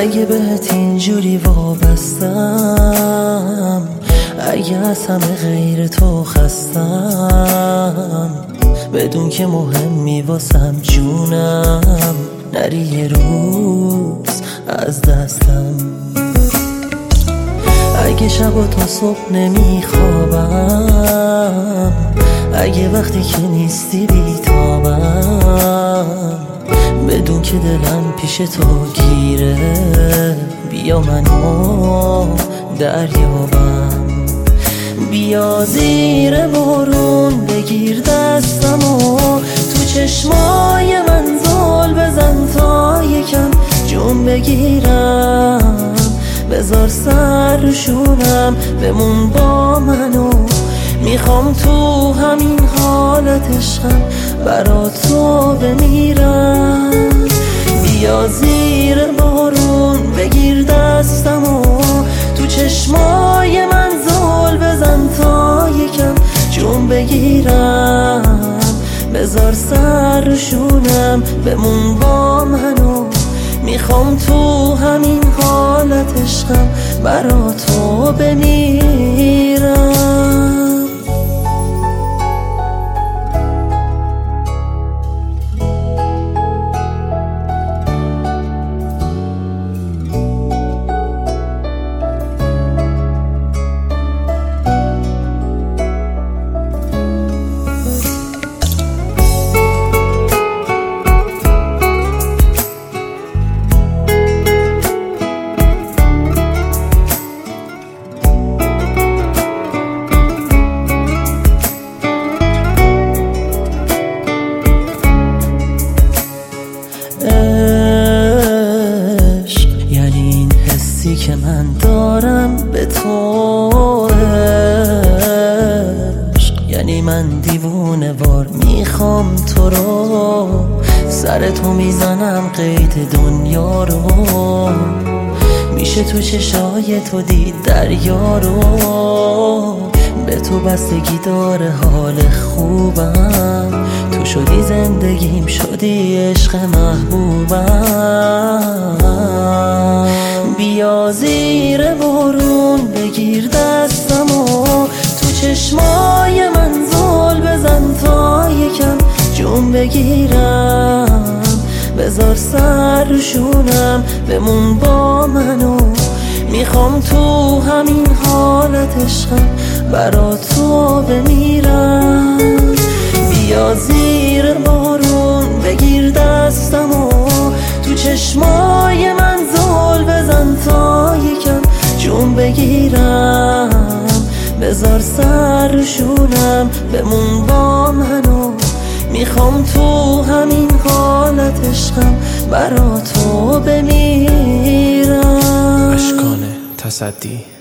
اگه بهت اینجوری وابستم، اگه از همه غیر تو خستم، بدون که مهمی واسم جونم، نری یه روز از دستم. اگه شب و تا صبح نمیخوابم، اگه وقتی که نیستی بیتابم، بدون که دلم پیش تو گیره، بیا منو دریابم. بیا زیر بارون بگیر دستمو، تو چشمای من زل بزن تا یکم جون بگیرم، بذار سر روشونم بمون با منو، میخوام تو همین حالت عشقم برا تو بمیرم. بیا زیر بارون بگیر دستمو، تو چشمای من زل بزن تا یکم جون بگیرم، بذار سر روشونم بمون با منو، میخوام تو همین حالت عشقم برا تو بمیرم. عشق یعنی این حسی که من دارم به تو، عشق یعنی من دیوونه وار میخوام تو رو، سر تو میزنم قید دنیا رو، میشه تو چشای تو دید دریا رو، به تو بستگی داره حال خوبم، تو شدی زندگیم شدی عشق محبوبم. بیا زیر بارون بگیر دستمو، تو چشمای من زل بزن تا یکم جون بگیرم، بذار سر روشونم بمون با منو، میخوام تو همین حالت عشقم برا تو بمیرم. بیا زیر بارون بگیر دستمو، تو چشمای من زل بزن تا یکم جون بگیرم، بذار سر روشونم بمون با منو، میخوام تو همین حالت عشقم برا تو بمیرم. اشکان تصدی